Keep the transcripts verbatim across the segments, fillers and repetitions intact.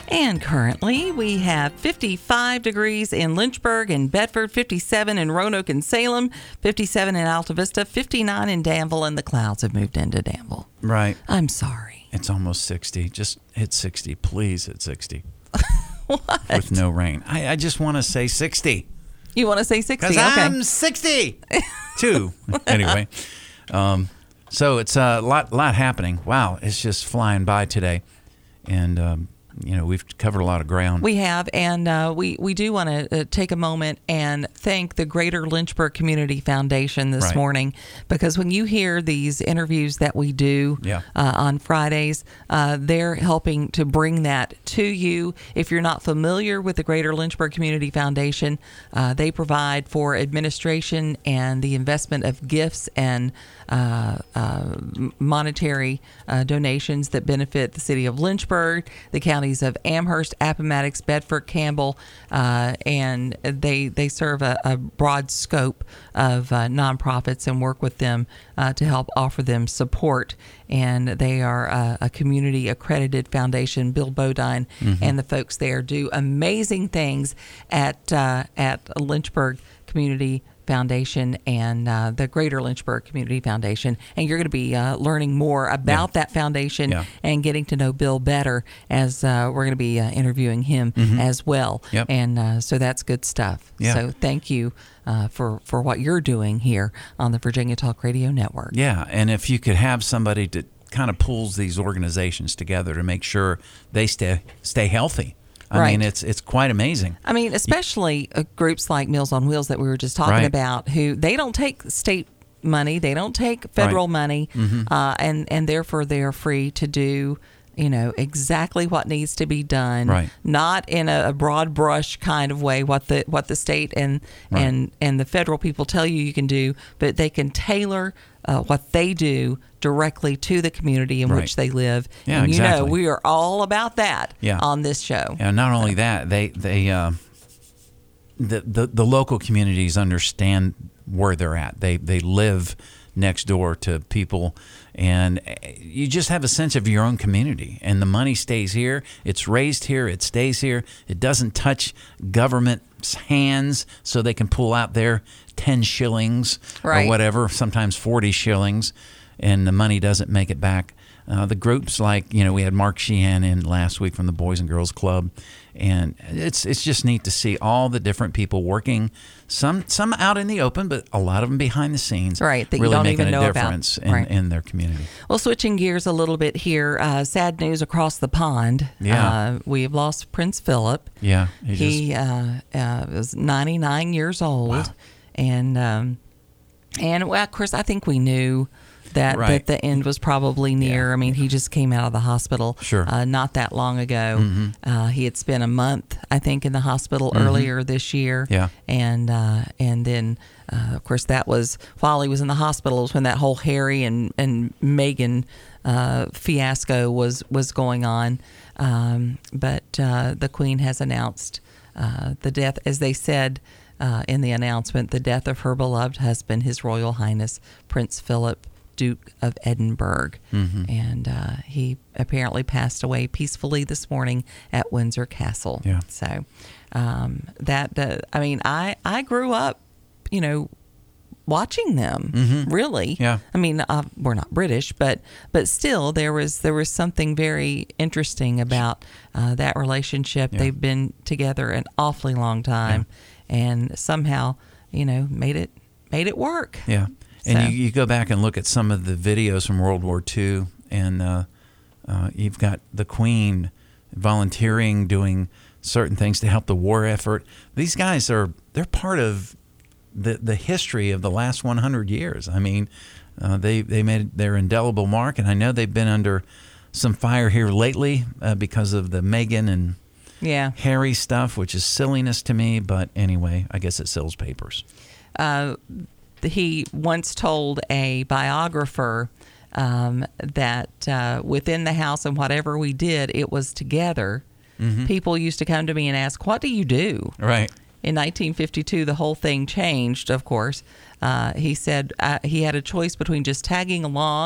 And currently, we have fifty-five degrees in Lynchburg and Bedford, fifty-seven in Roanoke and Salem, fifty-seven in Alta Vista, fifty-nine in Danville, and the clouds have moved into Danville. Right. I'm sorry. It's almost sixty. Just hit sixty. Please hit sixty. What? With no rain. I, I just want to say sixty. You want to say sixty? Because okay. I'm sixty-two. Anyway, um, so it's a lot, lot happening. Wow, it's just flying by today. And, um, you know, we've covered a lot of ground. We have, and uh, we, we do want to uh, take a moment and thank the Greater Lynchburg Community Foundation this Right. morning, because when you hear these interviews that we do Yeah. uh, on Fridays, uh, they're helping to bring that to you. If you're not familiar with the Greater Lynchburg Community Foundation, uh, they provide for administration and the investment of gifts and uh, uh, monetary uh, donations that benefit the city of Lynchburg, the counties of Amherst, Appomattox, Bedford, Campbell, uh, and they they serve a, a broad scope of uh, nonprofits and work with them uh, to help offer them support. And they are a, a community accredited foundation. Bill Bodine Mm-hmm. and the folks there do amazing things at uh, at Lynchburg Community Foundation and uh, the Greater Lynchburg Community Foundation, and you're going to be uh, learning more about Yeah. that foundation Yeah. and getting to know Bill better as uh, we're going to be uh, interviewing him as well. Yep. And uh, so that's good stuff. Yeah. So thank you uh, for for what you're doing here on the Virginia Talk Radio Network. Yeah, and if you could have somebody that kind of pulls these organizations together to make sure they stay stay healthy. I Right. mean, it's it's quite amazing. I mean, especially uh, groups like Meals on Wheels that we were just talking Right. about, who they don't take state money, they don't take federal Right. money, Mm-hmm. uh, and and therefore they're free to do, you know, exactly what needs to be done, Right. not in a, a broad brush kind of way what the what the state and Right. and and the federal people tell you you can do, but they can tailor uh, what they do directly to the community in Right. which they live. Yeah, and you know, exactly. we are all about that Yeah. on this show. And not only that, they they uh, the, the the local communities understand where they're at. They they live next door to people, and you just have a sense of your own community. And the money stays here. It's raised here. It stays here. It doesn't touch government's hands, so they can pull out their ten shillings Right. or whatever, sometimes forty shillings, and the money doesn't make it back. Uh, the groups like, you know, we had Mark Sheehan in last week from the Boys and Girls Club, and it's it's just neat to see all the different people working, some some out in the open, but a lot of them behind the scenes, Right, that you really don't making even a know about. difference in, Right. in their community. Well, switching gears a little bit here, uh, sad news across the pond. Yeah. Uh, we have lost Prince Philip. Yeah, he He uh, uh, was ninety-nine years old. Wow. And, um, and well, of course, I think we knew that, Right. that the end was probably near. Yeah. I mean, he just came out of the hospital Sure. uh, not that long ago. Mm-hmm. Uh, he had spent a month, I think, in the hospital earlier this year. Yeah. And uh, and then, uh, of course, that was while he was in the hospital was when that whole Harry and, and Meghan uh, fiasco was, was going on. Um, but uh, the Queen has announced uh, the death, as they said uh, in the announcement, the death of her beloved husband, His Royal Highness Prince Philip, Duke of Edinburgh. Mm-hmm. And uh, he apparently passed away peacefully this morning at Windsor Castle. Yeah. So um, that, uh, I mean, I, I grew up, you know, watching them, Mhm. really. Yeah. I mean, uh, we're not British, but but still, there was there was something very interesting about uh, that relationship. Yeah. They've been together an awfully long time, and somehow, you know, made it made it work. Yeah. And So- you, you go back and look at some of the videos from World War Two, and uh, uh, you've got the Queen volunteering, doing certain things to help the war effort. These guys are, they're part of the the history of the last one hundred years. I mean, uh, they, they made their indelible mark, and I know they've been under some fire here lately uh, because of the Meghan and Yeah. Harry stuff, which is silliness to me, but anyway, I guess it sells papers. Uh, he once told a biographer um, that uh, within the house and whatever we did, it was together. Mm-hmm. People used to come to me and ask, "What do you do?" Right. In nineteen fifty-two, the whole thing changed, of course. Uh, he said uh, he had a choice between just tagging along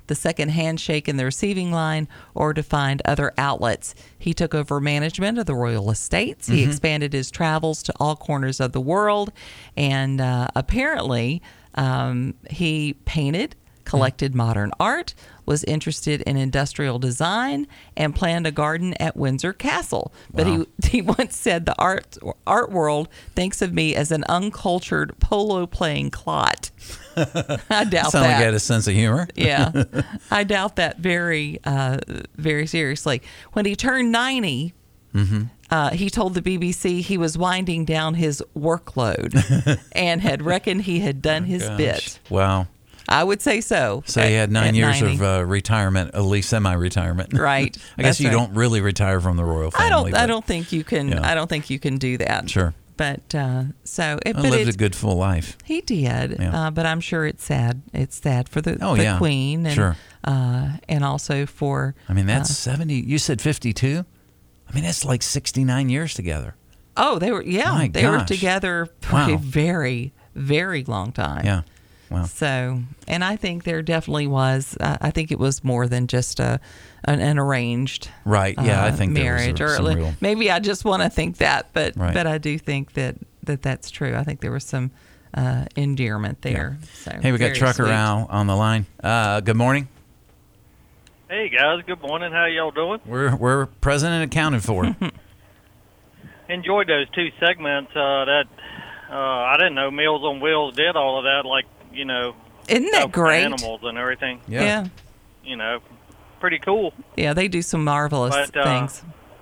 the second handshake in the receiving line or to find other outlets. He took over management of the royal estates. He mm-hmm. expanded his travels to all corners of the world. And uh, apparently, um, he painted, collected mm-hmm. modern art, was interested in industrial design, and planned a garden at Windsor Castle. But wow. he he once said the art art world thinks of me as an uncultured polo-playing clot. I doubt Sound that. like he had a sense of humor. Yeah, I doubt that very, uh, very seriously. When he turned ninety, mm-hmm. uh, he told the B B C he was winding down his workload and had reckoned he had done oh, his gosh. bit. Wow. I would say so. So at, he had nine years ninety. of uh, retirement, at least semi-retirement. Right. I guess you right. don't really retire from the royal family. I don't. but, I don't think you can. Yeah. I don't think you can do that. Sure. But uh, so it I but lived it, a good full life. He did. Yeah. Uh, but I'm sure it's sad. It's sad for the, oh, the yeah. Queen, and sure. uh, and also for. I mean, that's uh, seventy. You said fifty-two. I mean, that's like sixty-nine years together. Oh, they were. Yeah, My they gosh. were together for Wow. a very, very long time. Yeah. Wow. So, and I think there definitely was. Uh, I think it was more than just a an, an arranged right. Yeah, uh, I think marriage, there was a, or some real... maybe I just want to think that, but right. but I do think that, that that's true. I think there was some uh, endearment there. Yeah. So hey, we got Trucker sweet. Al on the line. Uh, good morning. Hey guys, good morning. How y'all doing? We're we're present and accounted for. Enjoyed those two segments. Uh, that uh, I didn't know Meals on Wheels did all of that. Like. You know, isn't that great? Animals and everything. Yeah. yeah. You know, pretty cool. Yeah, they do some marvelous but, uh, things.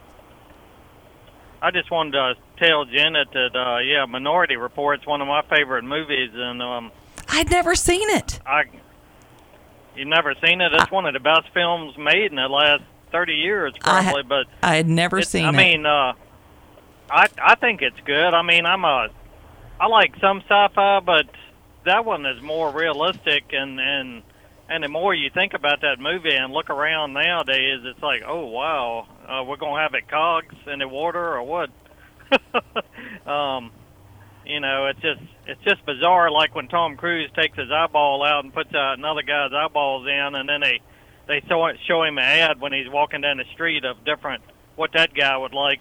I just wanted to tell Janet that, uh, yeah, Minority Report's one of my favorite movies, and um, I'd never seen it. I, you've never seen it? It's I, one of the best films made in the last thirty years, probably. I, but I had never seen I it. I mean, uh, I I think it's good. I mean, I'm a, I like some sci-fi, but that one is more realistic, and, and and the more you think about that movie and look around nowadays, it's like, oh wow, uh, we're gonna have it cogs in the water or what? um, you know, it's just it's just bizarre. Like when Tom Cruise takes his eyeball out and puts out another guy's eyeballs in, and then they they show show him an ad when he's walking down the street of different what that guy would like.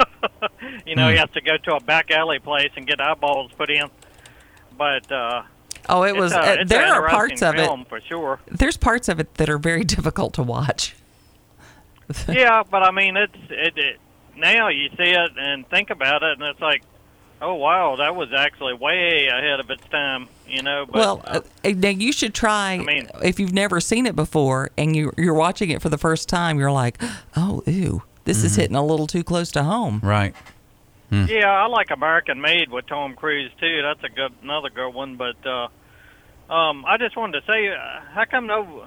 you know, mm. he has to go to a back alley place and get eyeballs put in. But uh, oh, it was. A, uh, there are parts of it for sure. There's parts of it that are very difficult to watch. Yeah, but I mean, it's it, it. Now you see it and think about it, and it's like, oh wow, that was actually way ahead of its time. You know. But, well, uh, uh, now you should try. I mean, if you've never seen it before and you you're watching it for the first time, you're like, oh, ew, this mm-hmm. is hitting a little too close to home. Right. Hmm. Yeah, I like American Made with Tom Cruise too. That's a good, another good one. But uh, um, I just wanted to say, uh, how come no?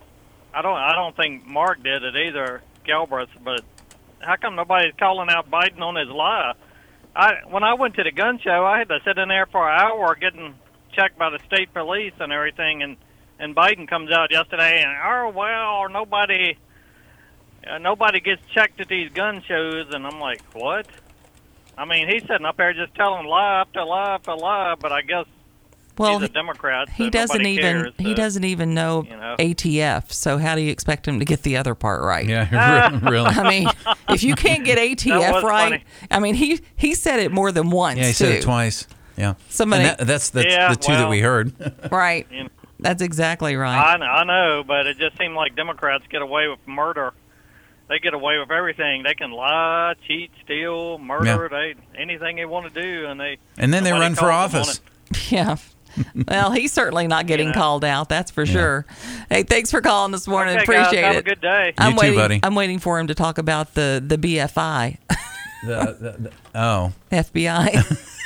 I don't, I don't think Mark did it either, Galbraith. But how come nobody's calling out Biden on his lie? I when I went to the gun show, I had to sit in there for an hour getting checked by the state police and everything, and and Biden comes out yesterday and oh well, nobody, uh, nobody gets checked at these gun shows, and I'm like, what? I mean, he's sitting up there just telling lie after lie after lie, but I guess well, he's a Democrat. So he doesn't even cares, he so, doesn't even know, you know A T F. So how do you expect him to get the other part right? Yeah, really. I mean, if you can't get A T F right, funny. I mean, he he said it more than once. Yeah, he too. said it twice. Yeah, somebody. And that, that's the, yeah, the two well, that we heard. Right. You know, that's exactly right. I know, I know, but it just seemed like Democrats get away with murder. They get away with everything. They can lie, cheat, steal, murder, yeah. they anything they want to do, and they and then they run for office. Yeah. Well, he's certainly not getting yeah. called out. That's for yeah. sure. Hey, thanks for calling this morning. Okay, Appreciate guys, have it. a good day. I'm you too, waiting, buddy. I'm waiting for him to talk about the the B F I. the, the, the, oh, F B I.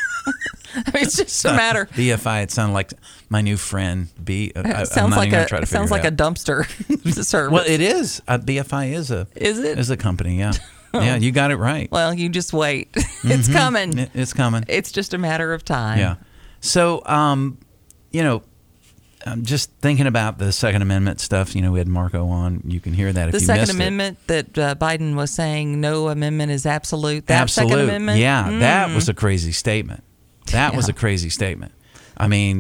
I mean, it's just a matter. B F I. It sounded like my new friend. B. I, sounds I'm not like even a try to sounds like it a dumpster service. Well, it is. Uh, B F I is a is it is a company. Yeah, yeah. You got it right. Well, you just wait. It's mm-hmm. coming. It, it's coming. It's just a matter of time. Yeah. So, um, you know, I'm just thinking about the Second Amendment stuff. You know, we had Marco on. You can hear that if the you Second missed Amendment it. that uh, Biden was saying no amendment is absolute. That Absolute. Second Amendment. Yeah, mm. that was a crazy statement. That yeah. was a crazy statement. I mean,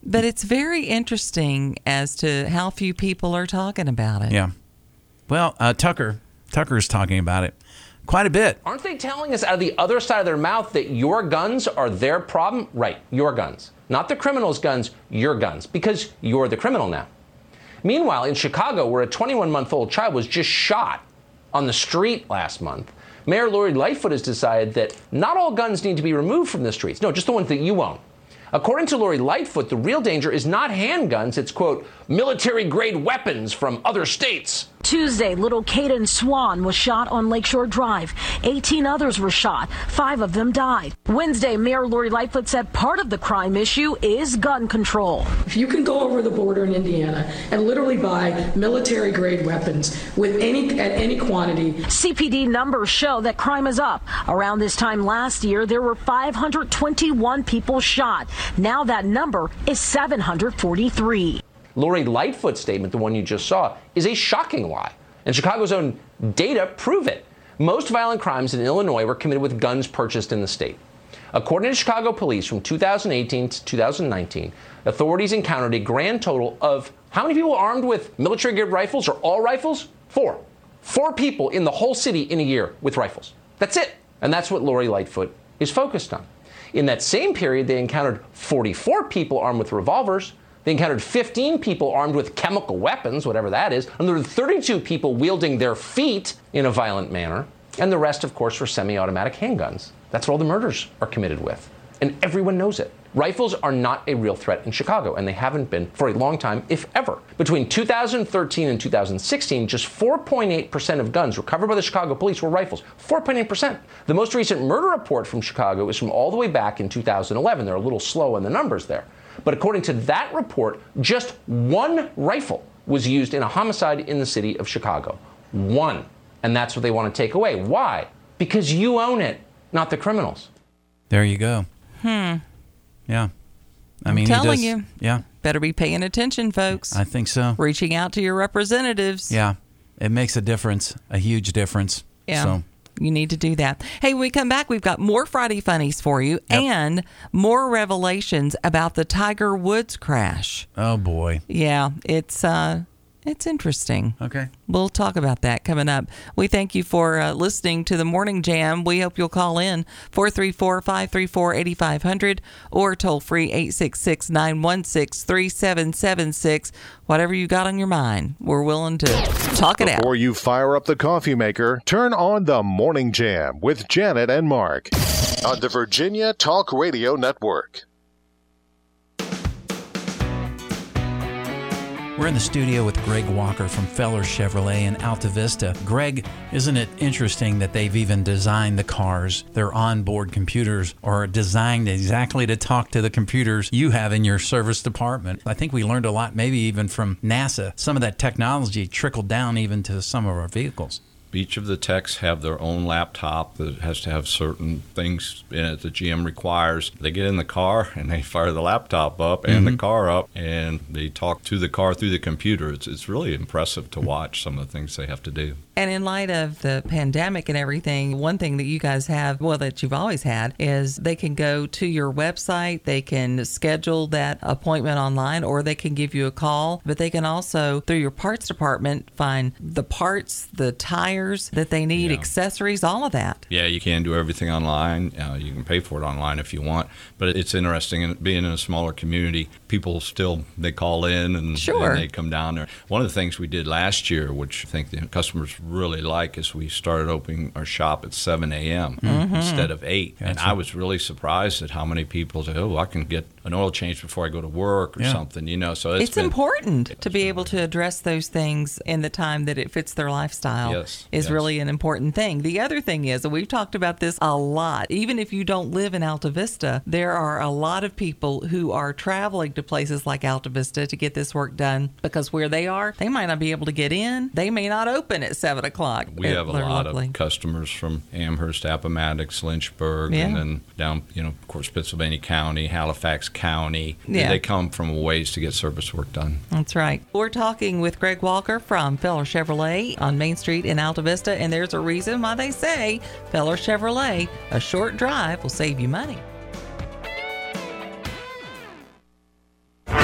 But it's very interesting as to how few people are talking about it. Yeah. Well, uh, Tucker, Tucker's talking about it quite a bit. Aren't they telling us out of the other side of their mouth that your guns are their problem? Right, your guns. Not the criminals' guns, your guns, because you're the criminal now. Meanwhile, in Chicago, where a twenty-one-month-old child was just shot on the street last month, Mayor Lori Lightfoot has decided that not all guns need to be removed from the streets. No, just the ones that you own. According to Lori Lightfoot, the real danger is not handguns. It's, quote, military-grade weapons from other states. Tuesday, little Caden Swan was shot on Lakeshore Drive. eighteen others were shot. Five of them died. Wednesday, Mayor Lori Lightfoot said part of the crime issue is gun control. If you can go over the border in Indiana and literally buy military-grade weapons with any at any quantity. C P D numbers show that crime is up. Around this time last year, there were five hundred twenty-one people shot. Now that number is seven hundred forty-three. Lori Lightfoot's statement, the one you just saw, is a shocking lie. And Chicago's own data prove it. Most violent crimes in Illinois were committed with guns purchased in the state. According to Chicago police, from two thousand eighteen to two thousand nineteen, authorities encountered a grand total of how many people armed with military-grade rifles or all rifles? Four. Four people in the whole city in a year with rifles. That's it. And that's what Lori Lightfoot is focused on. In that same period, they encountered forty-four people armed with revolvers. They encountered fifteen people armed with chemical weapons, whatever that is, and there were thirty-two people wielding their feet in a violent manner, and the rest, of course, were semi-automatic handguns. That's what all the murders are committed with, and everyone knows it. Rifles are not a real threat in Chicago, and they haven't been for a long time, if ever. Between two thousand thirteen and two thousand sixteen, just four point eight percent of guns recovered by the Chicago police were rifles. four point eight percent. The most recent murder report from Chicago is from all the way back in two thousand eleven. They're a little slow on the numbers there. But according to that report, just one rifle was used in a homicide in the city of Chicago. One. And that's what they want to take away. Why? Because you own it, not the criminals. There you go. Hmm. Yeah. I I'm mean, he telling does- you. Yeah. Better be paying attention, folks. I think so. Reaching out to your representatives. Yeah. It makes a difference, a huge difference. Yeah. So. You need to do that. Hey, when we come back, we've got more Friday Funnies for you Yep. and more revelations about the Tiger Woods crash. Oh, boy. Yeah, it's uh, it's interesting. Okay. We'll talk about that coming up. We thank you for uh, listening to the Morning Jam. We hope you'll call in four three four, five three four, eight five zero zero or toll free eight six six, nine one six, three seven seven six. Whatever you got on your mind, we're willing to talk it out. Before you fire up the coffee maker, turn on the Morning Jam with Janet and Mark on the Virginia Talk Radio Network. We're in the studio with Greg Walker from Feller Chevrolet in Alta Vista. Greg, isn't it interesting that they've even designed the cars? Their onboard computers are designed exactly to talk to the computers you have in your service department. I think we learned a lot, maybe even from NASA. Some of that technology trickled down even to some of our vehicles. Each of the techs have their own laptop that has to have certain things in it that G M requires. They get in the car and they fire the laptop up and Mm-hmm. the car up, and they talk to the car through the computer. It's, it's really impressive to watch some of the things they have to do. And in light of the pandemic and everything, one thing that you guys have, well, that you've always had, is they can go to your website, they can schedule that appointment online, or they can give you a call. But they can also, through your parts department, find the parts, the tires that they need, Yeah. accessories, all of that. Yeah, you can do everything online. Uh, you can pay for it online if you want. But it's interesting, and being in a smaller community, people still, they call in and, Sure. and they come down there. One of the things we did last year, which I think the customers really like, is we started opening our shop at seven a.m. Mm-hmm. instead of eight. And Gotcha. I was really surprised at how many people say, oh, I can get an oil change before I go to work or Yeah. something, you know. So it's, It's been, important to be able to address those things in the time that it fits their lifestyle. Yes, is yes. really an important thing. The other thing is, and we've talked about this a lot, even if you don't live in Alta Vista, there are a lot of people who are traveling to places like Alta Vista to get this work done, because where they are, they might not be able to get in. They may not open at seven o'clock. We have a They're lot locally. of customers from Amherst, Appomattox, Lynchburg, Yeah. and then down, you know, of course, Pittsylvania County, Halifax County. Yeah. They come from a ways to get service work done. That's right. We're talking with Greg Walker from Feller Chevrolet on Main Street in Alta Vista, and there's a reason why they say Feller Chevrolet, a short drive will save you money.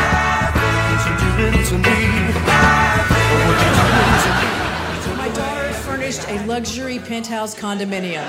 doing to me? What you doing to me? My daughter furnished a luxury penthouse condominium.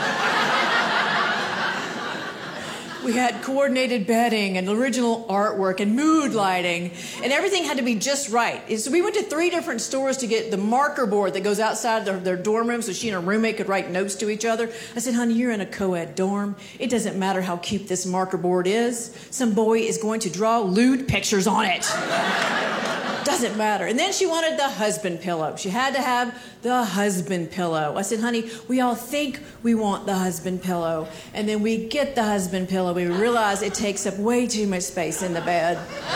We had coordinated bedding and original artwork and mood lighting, and everything had to be just right. So we went to three different stores to get the marker board that goes outside their, their dorm room so she and her roommate could write notes to each other. I said, honey, you're in a co-ed dorm. It doesn't matter how cute this marker board is. Some boy is going to draw lewd pictures on it. Doesn't matter. And then she wanted the husband pillow. She had to have the husband pillow. I said, honey, we all think we want the husband pillow. And then we get the husband pillow. We realize it takes up way too much space in the bed.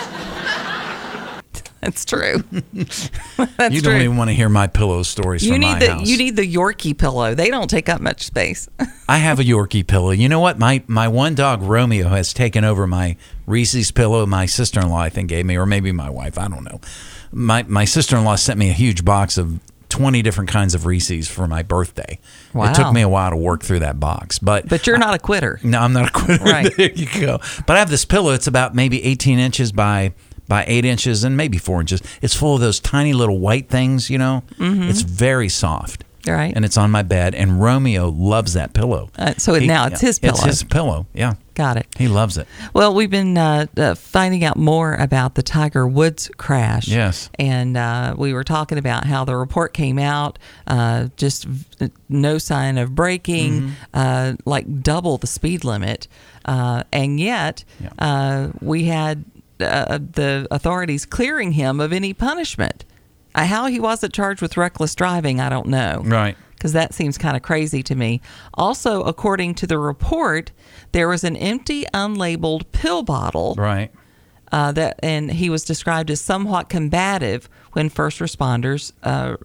That's true. That's you don't true. even want to hear my pillow stories You from need my the house. you need the Yorkie pillow. They don't take up much space. I have a Yorkie pillow. You know what? My my one dog, Romeo, has taken over my Reese's pillow my sister-in-law, I think, gave me, or maybe my wife. I don't know. My my sister-in-law sent me a huge box of twenty different kinds of Reese's for my birthday. Wow. It took me a while to work through that box. But But you're not a quitter. No, I'm not a quitter. Right. There you go. But I have this pillow. It's about maybe eighteen inches by by eight inches and maybe four inches. It's full of those tiny little white things, you know. Mhm. It's very soft. Right. And it's on my bed. And Romeo loves that pillow. Uh, so it, now it's his pillow. It's his pillow. Yeah. Got it. He loves it. Well, we've been uh, uh, finding out more about the Tiger Woods crash. Yes. And uh, we were talking about how the report came out, uh, just v- no sign of braking, Mhm. uh, like double the speed limit. Uh, and yet, Yeah. uh, we had uh, the authorities clearing him of any punishment. Uh, how he wasn't charged with reckless driving, I don't know. Right. Because that seems kind of crazy to me. Also, according to the report, there was an empty, unlabeled pill bottle. Right. Uh, that and he was described as somewhat combative when first responders uh,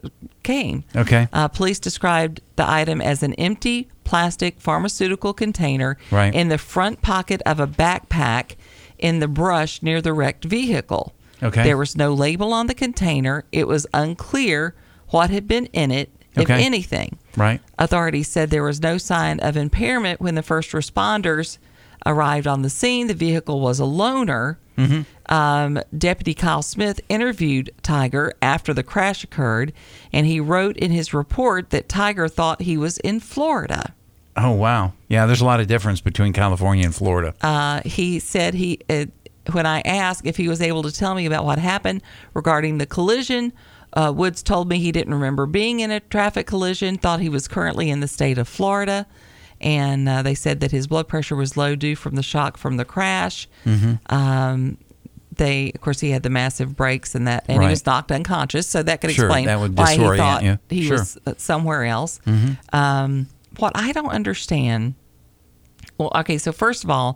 came. Okay. Uh, police described the item as an empty plastic pharmaceutical container Right. in the front pocket of a backpack in the brush near the wrecked vehicle. Okay. There was no label on the container. It was unclear what had been in it, if Okay. anything. Right. Authorities said there was no sign of impairment when the first responders arrived on the scene. The vehicle was a loaner. Mm-hmm. Um, Deputy Kyle Smith interviewed Tiger after the crash occurred, and he wrote in his report that Tiger thought he was in Florida. Oh, wow. Yeah, there's a lot of difference between California and Florida. Uh, he said he, uh, when I asked if he was able to tell me about what happened regarding the collision, uh, Woods told me he didn't remember being in a traffic collision, thought he was currently in the state of Florida, and uh, they said that his blood pressure was low due from the shock from the crash. Mm-hmm. Um, they, of course, he had the massive brakes and that, and Right. he was knocked unconscious, so that could Sure, explain that would why he disorient thought you. he Sure. was uh, somewhere else. Mm-hmm. Um, what I don't understand, well, okay, so first of all,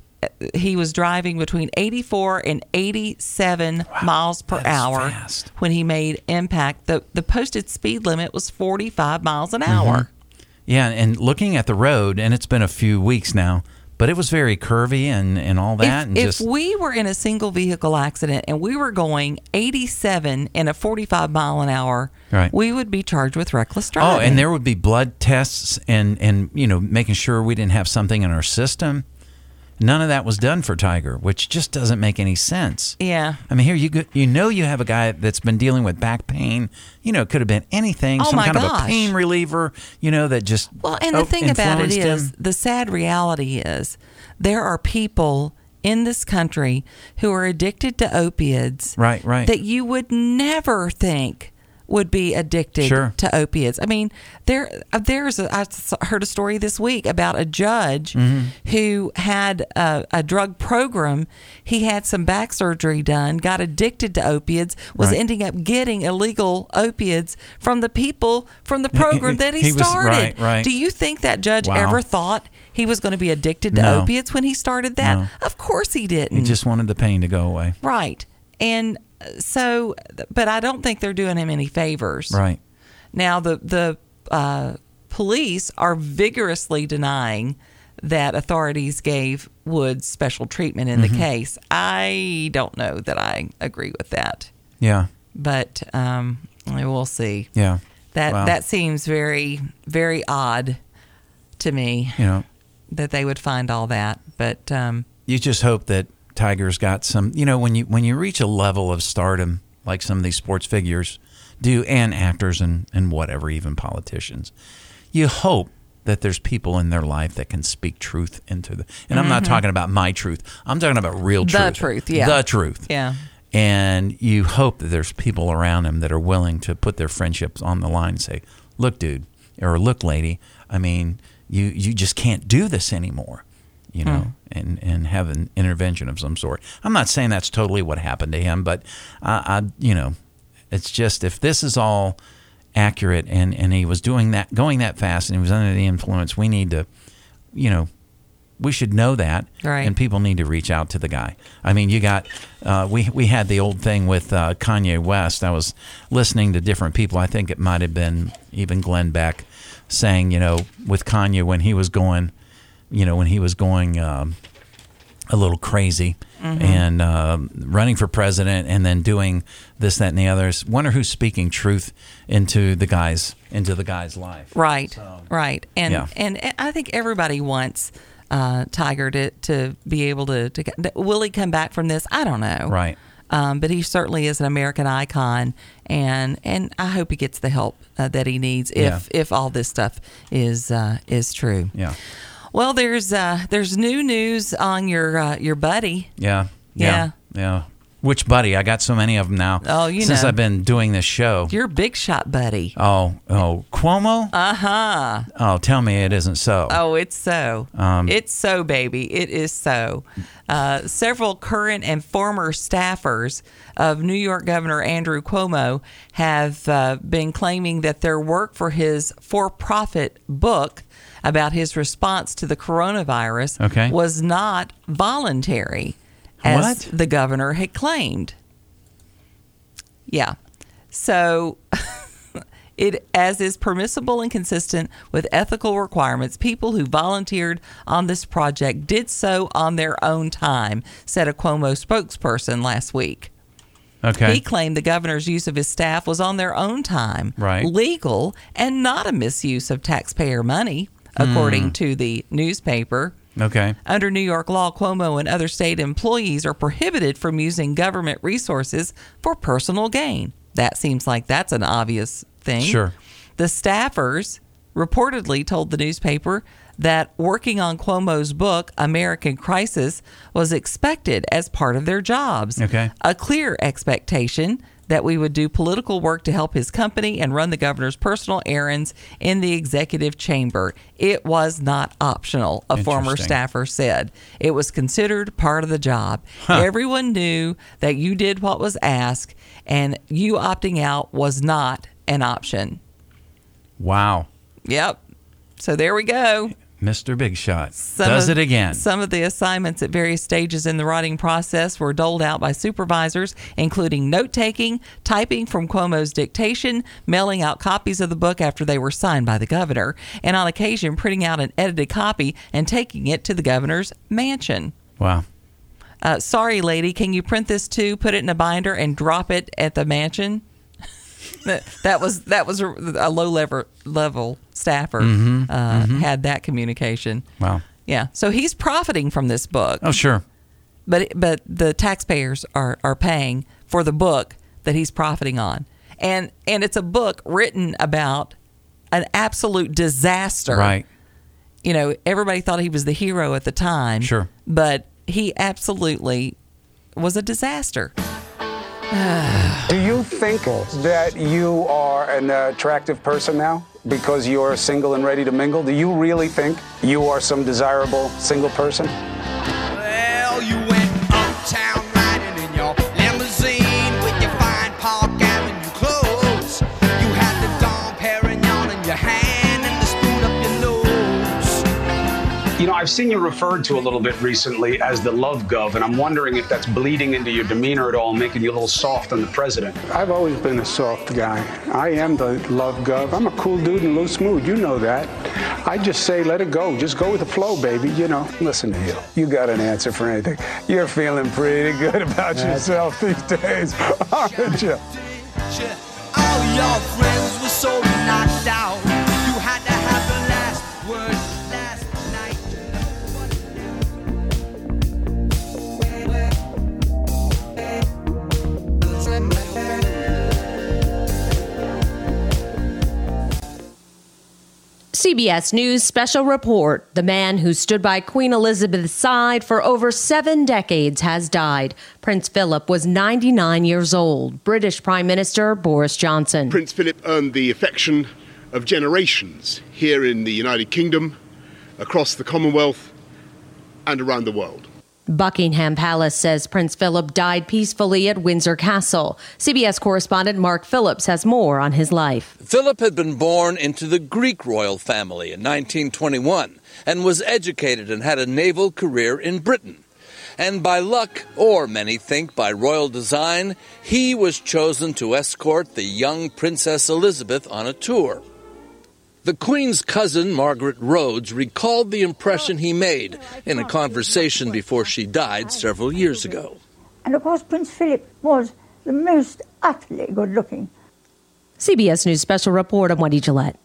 he was driving between eighty-four and eighty-seven miles per that is hour fast. when he made impact. The the posted speed limit was forty-five miles an hour. Yeah, and looking at the road, and it's been a few weeks now, but it was very curvy and, and all that. If, and if just we were in a single vehicle accident and we were going eighty-seven in a forty-five mile an hour, Right. we would be charged with reckless driving. Oh, and there would be blood tests and, and you know making sure we didn't have something in our system. None of that was done for Tiger, which just doesn't make any sense. Yeah. I mean, here you go, you know you have a guy that's been dealing with back pain. You know, it could have been anything, Oh, some my kind of a gosh. pain reliever. You know that just Well, and the oh, thing about it influenced is, him. the sad reality is, there are people in this country who are addicted to opiates. Right, right. That you would never think would be addicted Sure. to opiates. I mean, there, there's a, I heard a story this week about a judge Mm-hmm. who had a, a drug program. He had some back surgery done, got addicted to opiates, was Right. ending up getting illegal opiates from the people from the program that he, He was- started. right, right. Do you think that judge Wow. ever thought he was going to be addicted to No. opiates when he started that? No. Of course he didn't. He just wanted the pain to go away. Right. And so, but I don't think they're doing him any favors. Right. Now, the, the uh, police are vigorously denying that authorities gave Woods special treatment in Mm-hmm. the case. I don't know that I agree with that, Yeah. but um, we'll see. Yeah. That Wow. that seems very, very odd to me You know, that they would find all that. But um, you just hope that Tiger's got some, you know, when you when you reach a level of stardom like some of these sports figures do, and actors and, and whatever, even politicians, you hope that there's people in their life that can speak truth into the, and I'm not Mm-hmm. talking about my truth. I'm talking about real The truth. truth, yeah. The truth. Yeah. And you hope that there's people around them that are willing to put their friendships on the line and say, look, dude, or look, lady, I mean, you, you just can't do this anymore, you know, Hmm. and, and have an intervention of some sort. I'm not saying that's totally what happened to him, but, I, I you know, it's just if this is all accurate and, and he was doing that, going that fast and he was under the influence, we need to, you know, we should know that, Right. and people need to reach out to the guy. I mean, you got uh, we we had the old thing with uh, Kanye West. I was listening to different people. I think it might have been even Glenn Beck saying, you know, with Kanye when he was going, you know, when he was going um, a little crazy Mm-hmm. and um, running for president, and then doing this, that, and the others. Wonder who's speaking truth into the guy's into the guy's life. Right, So, right, and yeah. and I think everybody wants uh, Tiger to, to be able to, to. Will he come back from this? I don't know. Right. Um, but he certainly is an American icon, and and I hope he gets the help uh, that he needs if Yeah. if all this stuff is uh, is true. Yeah. Well, there's uh, there's new news on your uh, your buddy. Yeah. Yeah. Yeah. Which buddy? I got so many of them now. Oh, you since know. I've been doing this show. Your big shot buddy. Oh, oh, Cuomo? Uh huh. Oh, tell me it isn't so. Oh, it's so. Um, it's so, baby. It is so. Uh, several current and former staffers of New York Governor Andrew Cuomo have uh, been claiming that their work for his for-profit book about his response to the coronavirus Okay. was not voluntary, as What? the governor had claimed. Yeah. So it as is permissible and consistent with ethical requirements, people who volunteered on this project did so on their own time, said a Cuomo spokesperson last week. Okay. He claimed the governor's use of his staff was on their own time, Right. legal, and not a misuse of taxpayer money, according to the newspaper. Okay. Under New York law, Cuomo and other state employees are prohibited from using government resources for personal gain. That seems like that's an obvious thing. Sure. The staffers reportedly told the newspaper that working on Cuomo's book, American Crisis, was expected as part of their jobs. Okay. A clear expectation that we would do political work to help his company and run the governor's personal errands in the executive chamber. It was not optional, a former Interesting. staffer said. It was considered part of the job. Everyone knew that you did what was asked, and you opting out was not an option. Wow. Yep. So there we go. Mister Big Shot Some does of- it again. Some of the assignments at various stages in the writing process were doled out by supervisors, including note-taking, typing from Cuomo's dictation, mailing out copies of the book after they were signed by the governor, and on occasion printing out an edited copy and taking it to the governor's mansion. Wow. Uh, sorry, lady, can you print this too, put it in a binder, and drop it at the mansion? that, that was that was a, a low level level staffer Mm-hmm. uh, had that communication. Wow. Yeah, so he's profiting from this book, Oh, sure. but but the taxpayers are, are paying for the book that he's profiting on, and and it's a book written about an absolute disaster. Right. You know, everybody thought he was the hero at the time. Sure. But he absolutely was a disaster. Do you think that you are an attractive person now because you're single and ready to mingle? Do you really think you are some desirable single person? Well, you went uptown riding in your limousine with your fine Park Avenue clothes. You had the Dom Perignon in your hand and the spoon up your nose. You know, I've seen you referred to a little bit recently as the love gov, and I'm wondering if that's bleeding into your demeanor at all, making you a little soft on the president. I've always been a soft guy. I am the love gov. I'm a cool dude in loose mood. You know that. I just say let it go. Just go with the flow, baby. You know. Listen to you. You got an answer for anything. You're feeling pretty good about yourself these days, aren't you? All your friends were so knocked out. You had to have the last word last night. B S News special report. The man who stood by Queen Elizabeth's side for over seven decades has died. Prince Philip was ninety-nine years old. British Prime Minister Boris Johnson. Prince Philip earned the affection of generations here in the United Kingdom, across the Commonwealth, and around the world. Buckingham Palace says Prince Philip died peacefully at Windsor Castle. C B S correspondent Mark Phillips has more on his life. Philip had been born into the Greek royal family in nineteen twenty-one and was educated and had a naval career in Britain. And by luck, or many think by royal design, he was chosen to escort the young Princess Elizabeth on a tour. The Queen's cousin, Margaret Rhodes, recalled the impression he made in a conversation before she died several years ago. And of course, Prince Philip was the most utterly good-looking. C B S News special report. I'm Wendy Gillette.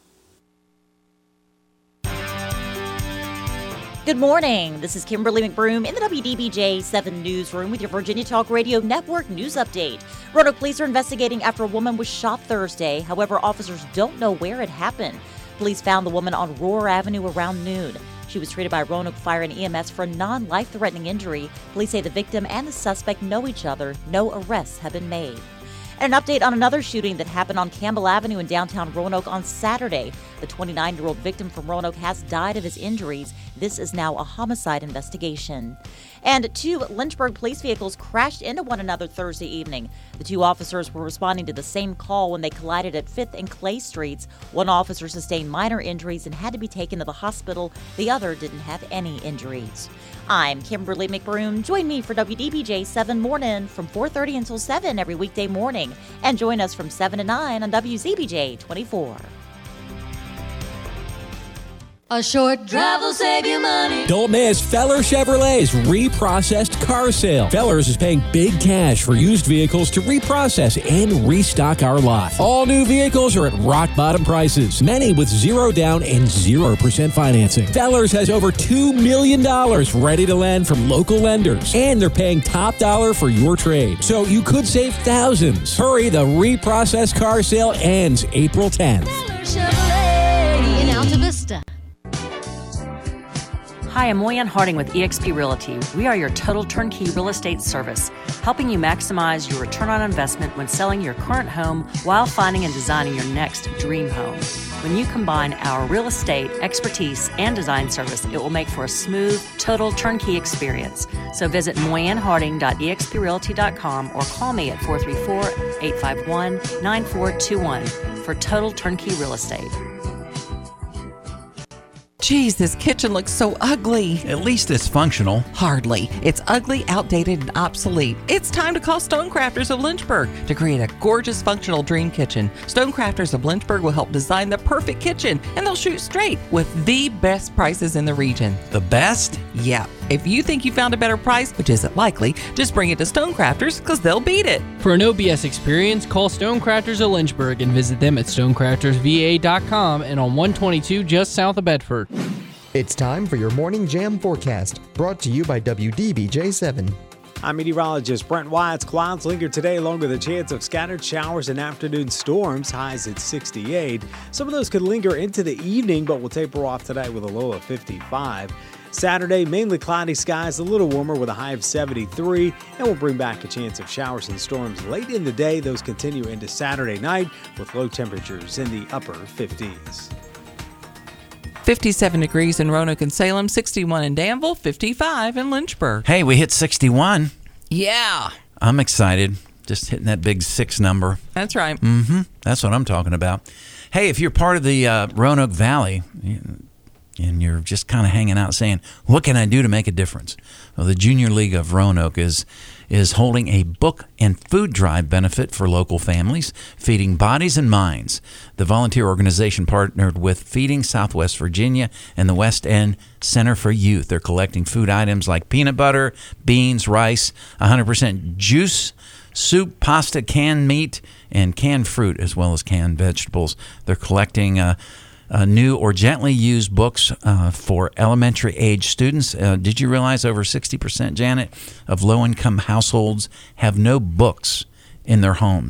Good morning. This is Kimberly McBroom in the W D B J seven Newsroom with your Virginia Talk Radio Network news update. Roanoke police are investigating after a woman was shot Thursday. However, officers don't know where it happened. Police found the woman on Roar Avenue around noon. She was treated by Roanoke Fire and E M S for a non-life-threatening injury. Police say the victim and the suspect know each other. No arrests have been made. And an update on another shooting that happened on Campbell Avenue in downtown Roanoke on Saturday. The twenty-nine-year-old victim from Roanoke has died of his injuries. This is now a homicide investigation. And two Lynchburg police vehicles crashed into one another Thursday evening. The two officers were responding to the same call when they collided at fifth and Clay Streets. One officer sustained minor injuries and had to be taken to the hospital. The other didn't have any injuries. I'm Kimberly McBroom. Join me for W D B J seven Morning from four thirty until seven every weekday morning. And join us from seven to nine on W Z B J twenty-four. A short drive will save you money. Don't miss Feller Chevrolet's reprocessed car sale. Feller's is paying big cash for used vehicles to reprocess and restock our lot. All new vehicles are at rock bottom prices, many with zero down and zero percent financing. Feller's has over two million dollars ready to lend from local lenders, and they're paying top dollar for your trade. So you could save thousands. Hurry, the reprocessed car sale ends April tenth. Feller Chevrolet in Alta Vista. Hi, I'm Moyann Harding with eXp Realty. We are your total turnkey real estate service, helping you maximize your return on investment when selling your current home while finding and designing your next dream home. When you combine our real estate expertise and design service, it will make for a smooth, total turnkey experience. So visit moyann harding dot e x p realty dot com or call me at four three four, eight five one, nine four two one for total turnkey real estate. Geez, this kitchen looks so ugly. At least it's functional. Hardly. It's ugly, outdated, and obsolete. It's time to call Stonecrafters of Lynchburg to create a gorgeous, functional dream kitchen. Stonecrafters of Lynchburg will help design the perfect kitchen, and they'll shoot straight with the best prices in the region. The best? Yeah. If you think you found a better price, which isn't likely, just bring it to Stonecrafters because they'll beat it. For an O B S experience, call Stonecrafters of Lynchburg and visit them at stonecrafters v a dot com and on one twenty-two just south of Bedford. It's time for your Morning Jam forecast, brought to you by W D B J seven. I'm meteorologist Brent Wyatt's. Clouds linger today along with a chance of scattered showers and afternoon storms, highs at sixty-eight. Some of those could linger into the evening, but will taper off tonight with a low of fifty-five. Saturday, mainly cloudy skies, a little warmer with a high of seventy-three, and we'll bring back a chance of showers and storms late in the day. Those continue into Saturday night with low temperatures in the upper fifties. fifty-seven degrees in Roanoke and Salem, sixty-one in Danville, fifty-five in Lynchburg. Hey, we hit sixty-one. Yeah. I'm excited. Just hitting that big six number. That's right. Mm-hmm. That's what I'm talking about. Hey, if you're part of the uh, Roanoke Valley and you're just kind of hanging out saying, what can I do to make a difference? Well, the Junior League of Roanoke is is holding a book and food drive benefit for local families, Feeding Bodies and Minds. The volunteer organization partnered with Feeding Southwest Virginia and the West End Center for Youth. They're collecting food items like peanut butter, beans, rice, one hundred percent juice, soup, pasta, canned meat, and canned fruit, as well as canned vegetables. They're collecting uh, Uh, new or gently used books uh, for elementary age students. Uh, did you realize over sixty percent, Janet, of low-income households have no books in their homes?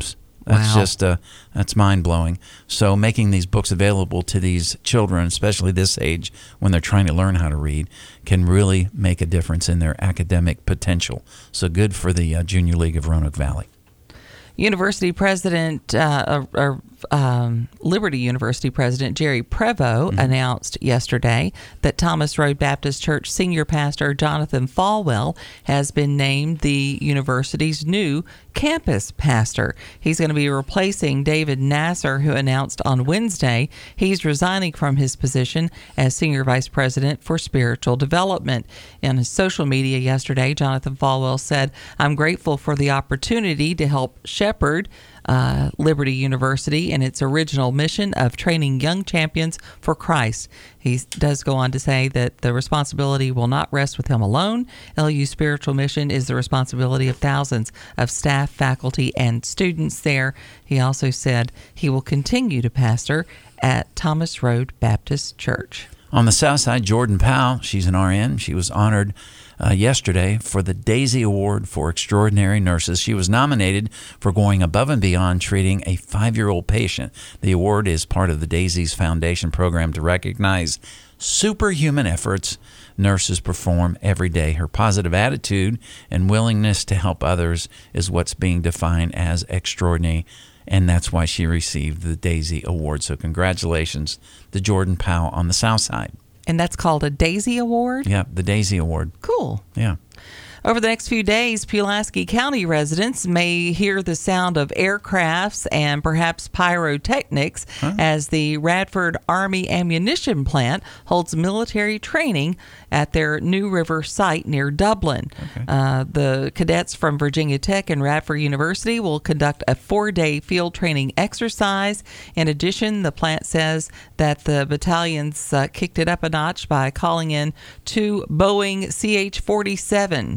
That's Wow. just uh, that's mind-blowing. So making these books available to these children, especially this age, when they're trying to learn how to read, can really make a difference in their academic potential. So good for the uh, Junior League of Roanoke Valley. University President, uh, or, um, Liberty University President Jerry Prevost Mm-hmm. announced yesterday that Thomas Road Baptist Church senior pastor Jonathan Falwell has been named the university's new campus pastor. He's going to be replacing David Nasser, who announced on Wednesday he's resigning from his position as Senior Vice President for Spiritual Development. In his social media yesterday, Jonathan Falwell said, "I'm grateful for the opportunity to help shepherd uh, Liberty University in its original mission of training young champions for Christ." He does go on to say that the responsibility will not rest with him alone. L U's spiritual mission is the responsibility of thousands of staff, faculty, and students there. He also said he will continue to pastor at Thomas Road Baptist Church. On the south side, Jordan Powell, she's an R N. She was honored uh, yesterday for the Daisy Award for Extraordinary Nurses. She was nominated for going above and beyond treating a five-year-old patient. The award is part of the Daisy's Foundation program to recognize superhuman efforts nurses perform every day. Her positive attitude and willingness to help others is what's being defined as extraordinary, and that's why she received the Daisy Award. So congratulations to Jordan Powell on the south side. And that's called a Daisy Award? Yeah, the Daisy Award. Cool. Yeah. Over the next few days, Pulaski County residents may hear the sound of aircrafts and perhaps pyrotechnics huh? as the Radford Army Ammunition Plant holds military training at their New River site near Dublin. Okay. Uh, the cadets from Virginia Tech and Radford University will conduct a four-day field training exercise. In addition, the plant says that the battalions uh, kicked it up a notch by calling in two Boeing C H forty-seven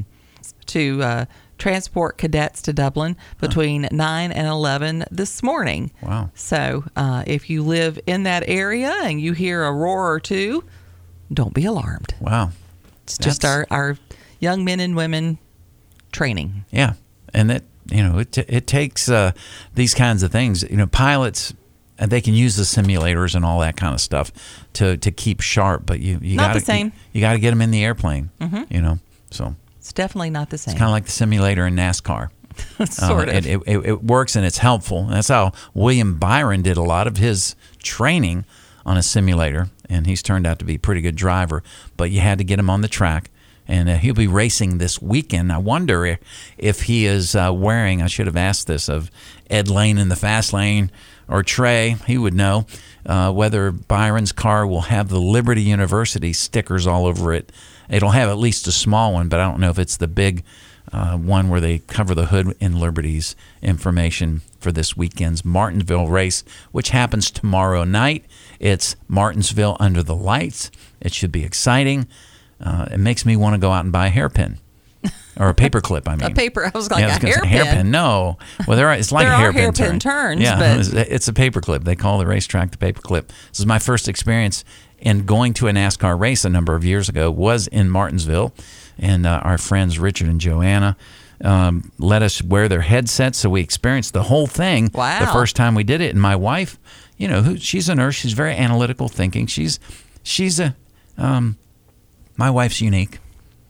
to uh, transport cadets to Dublin between huh. nine and eleven this morning. Wow. So uh, if you live in that area and you hear a roar or two, don't be alarmed. Wow. It's That's... just our, our young men and women training. Yeah. And that, you know, it, t- it takes uh, these kinds of things. You know, pilots, and they can use the simulators and all that kind of stuff to, to keep sharp, but you, you Not gotta, the same. You, you got to get them in the airplane, mm-hmm. you know, so. It's definitely not the same. It's kind of like the simulator in NASCAR. sort uh, of. It, it, it works and it's helpful. That's how William Byron did a lot of his training on a simulator, and he's turned out to be a pretty good driver. But you had to get him on the track, and uh, he'll be racing this weekend. I wonder if he is uh, wearing, I should have asked this of Ed Lane in the fast lane or Trey, he would know, uh, whether Byron's car will have the Liberty University stickers all over it. It'll have at least a small one, but I don't know if it's the big uh, one where they cover the hood in Liberty's information for this weekend's Martinsville race, which happens tomorrow night. It's Martinsville under the lights. It should be exciting. Uh, it makes me want to go out and buy a hairpin. Or a paper clip, I mean. A paper, I was like, yeah, I was a hairpin? hairpin. No. Well, there are, it's like there a hairpin, are hairpin turn. turns. Yeah, but... it's, it's a paper clip. They call the racetrack the paper clip. This is my first experience in going to a NASCAR race a number of years ago, was in Martinsville. And uh, our friends Richard and Joanna um, let us wear their headsets, so we experienced the whole thing wow. the first time we did it. And my wife, you know, who she's a nurse. She's very analytical thinking. She's, she's a, um, my wife's unique.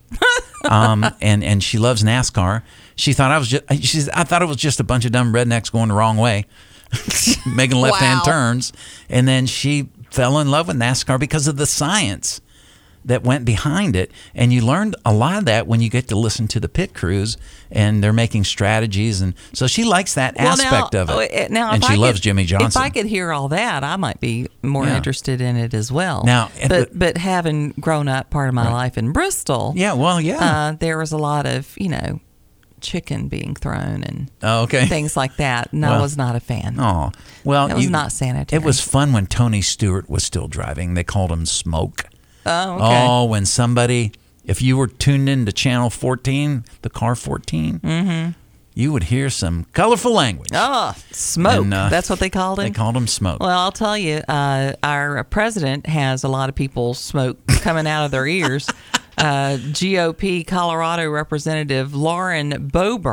um, and, and she loves NASCAR. She thought I was just, she's, I thought it was just a bunch of dumb rednecks going the wrong way, making left-hand wow. turns. And then she fell in love with NASCAR because of the science that went behind it. And you learned a lot of that when you get to listen to the pit crews and they're making strategies. And so she likes that well, aspect now, of it. Now, and if she I loves could, Jimmy Johnson. If I could hear all that, I might be more yeah. interested in it as well. Now, but, but having grown up part of my right. life in Bristol, yeah, well, yeah, uh, there was a lot of, you know, chicken being thrown and oh, okay. things like that. And well, I was not a fan. Oh, well, it was you, not sanitary. It was fun when Tony Stewart was still driving. They called him Smoke. Oh, okay. Oh, when somebody, if you were tuned into channel fourteen, the car fourteen, mm-hmm. you would hear some colorful language. Oh, Smoke. And, uh, that's what they called him? They called him Smoke. Well, I'll tell you, uh, our president has a lot of people smoke coming out of their ears. Uh, G O P Colorado Representative Lauren Boebert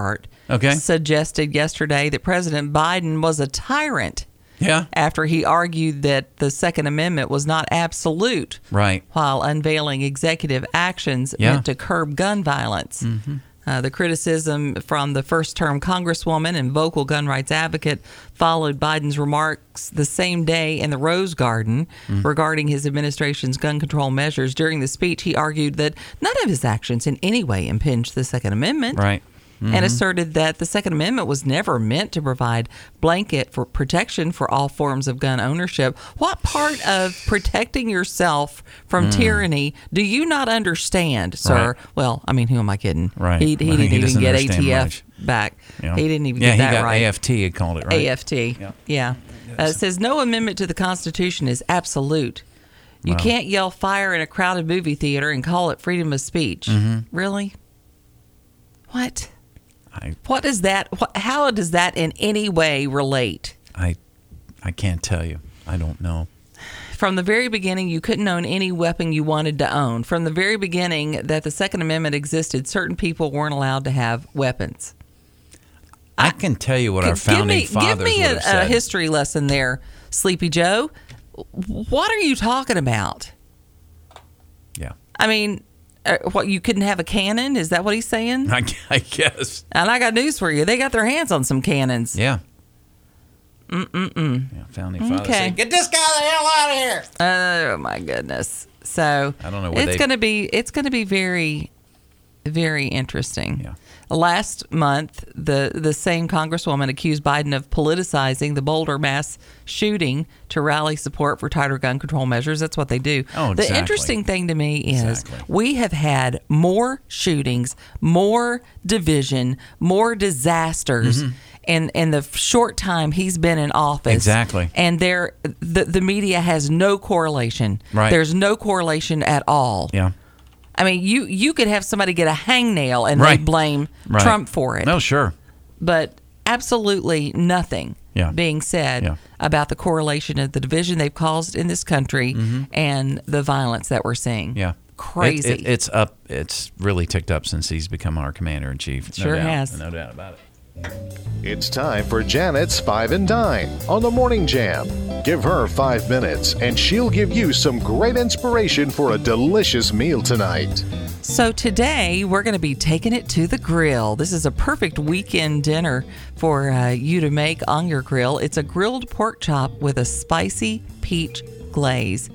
Okay. suggested yesterday that President Biden was a tyrant. Yeah. After he argued that the Second Amendment was not absolute. Right. While unveiling executive actions Yeah. meant to curb gun violence. Mm-hmm. Uh, the criticism from the first-term Congresswoman and vocal gun rights advocate followed Biden's remarks the same day in the Rose Garden Mm. regarding his administration's gun control measures. During the speech, he argued that none of his actions in any way impinged the Second Amendment. Right. And Mhm. asserted that the Second Amendment was never meant to provide blanket for protection for all forms of gun ownership. What part of protecting yourself from Mm. tyranny do you not understand, sir? Right. Well, I mean, who am I kidding? Right. He, he Well, didn't he even doesn't get understand A T F much. back. Yeah. He didn't even yeah, get that he got right. A F T, he called it, right? A F T. Yeah. Yeah. Uh, it says no amendment to the Constitution is absolute. You Wow. can't yell fire in a crowded movie theater and call it freedom of speech. Mhm. Really? What? I, What is that? What, how does that in any way relate? I, I can't tell you. I don't know. From the very beginning, you couldn't own any weapon you wanted to own. From the very beginning that the Second Amendment existed, certain people weren't allowed to have weapons. I can tell you what our Give founding me, fathers give me would a, have said. a history lesson there, Sleepy Joe. What are you talking about? Yeah. I mean, uh, what, you couldn't have a cannon? Is that what he's saying? I, I guess. And I got news for you. They got their hands on some cannons. Yeah. Mm-mm-mm. Yeah, founding fathers Okay. said, get this guy the hell out of here. Oh my goodness! So I don't know where it's they- going to be. It's going to be very, very interesting. Yeah. Last month, the the same Congresswoman accused Biden of politicizing the Boulder mass shooting to rally support for tighter gun control measures. That's what they do. Oh, The exactly. interesting thing to me is Exactly. we have had more shootings, more division, more disasters. Mhm. In, in the short time he's been in office. Exactly. And there the, the media has no correlation. Right. There's no correlation at all. Yeah. I mean, you, you could have somebody get a hangnail and Right. they blame Right. Trump for it. No, sure. But absolutely nothing Yeah. being said Yeah. about the correlation of the division they've caused in this country Mhm. and the violence that we're seeing. Yeah. Crazy. It, it, it's up. It's really ticked up since he's become our commander in chief. No Sure doubt. has. No doubt about it. It's time for Janet's Five and Dine on the Morning Jam. Give her five minutes and she'll give you some great inspiration for a delicious meal tonight. So today we're going to be taking it to the grill. This is a perfect weekend dinner for uh, you to make on your grill. It's a grilled pork chop with a spicy peach glaze.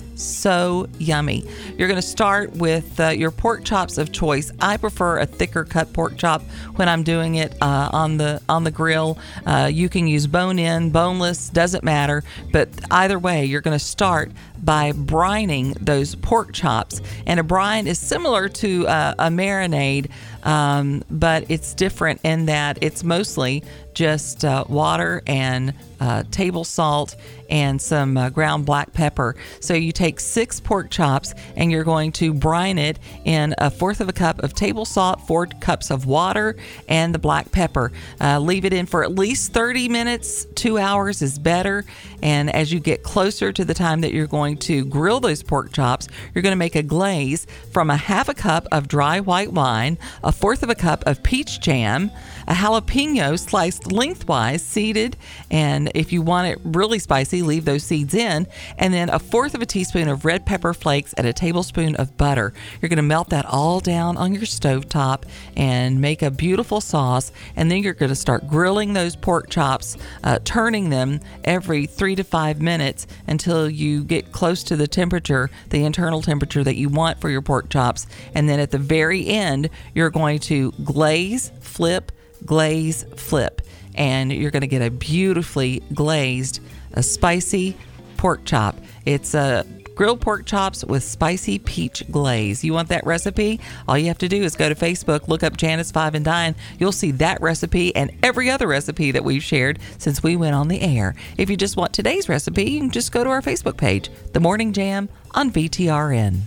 So yummy. You're going to start with uh, your pork chops of choice. I prefer a thicker cut pork chop when I'm doing it uh, on the on the grill. Uh, you can use bone-in, boneless, doesn't matter. But either way, you're going to start by brining those pork chops. And a brine is similar to uh, a marinade, um, but it's different in that it's mostly just uh, water and uh, table salt and some uh, ground black pepper. So you take six pork chops and you're going to brine it in a fourth of a cup of table salt, four cups of water, and the black pepper. Uh, leave it in for at least thirty minutes. Two hours is better. And as you get closer to the time that you're going to grill those pork chops, you're going to make a glaze from a half a cup of dry white wine, a fourth of a cup of peach jam, a jalapeno sliced lengthwise, seeded, and if you want it really spicy, leave those seeds in, and then a fourth of a teaspoon of red pepper flakes and a tablespoon of butter. You're going to melt that all down on your stovetop and make a beautiful sauce, and then you're going to start grilling those pork chops, uh, turning them every three to five minutes until you get close to the temperature, the internal temperature that you want for your pork chops, and then at the very end, you're going to glaze, flip, glaze, flip, and you're going to get a beautifully glazed, a spicy pork chop. It's a grilled pork chops with spicy peach glaze. You want that recipe? All you have to do is go to Facebook, look up Janice Five and Dine. You'll see that recipe and every other recipe that we've shared since we went on the air. If you just want today's recipe, you can just go to our Facebook page, The Morning Jam on V T R N.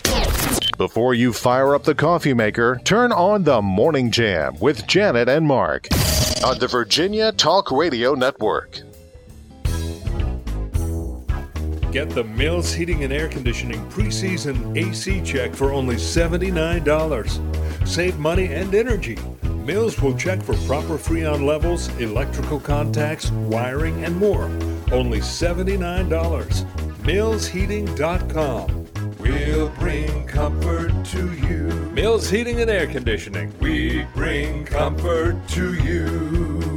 Before you fire up the coffee maker, turn on the Morning Jam with Janet and Mark on the Virginia Talk Radio Network. Get the Mills Heating and Air Conditioning preseason A C check for only seventy-nine dollars. Save money and energy. Mills will check for proper Freon levels, electrical contacts, wiring, and more. Only seventy-nine dollars. Mills Heating dot com. We'll bring comfort to you. Mills Heating and Air Conditioning. We bring comfort to you.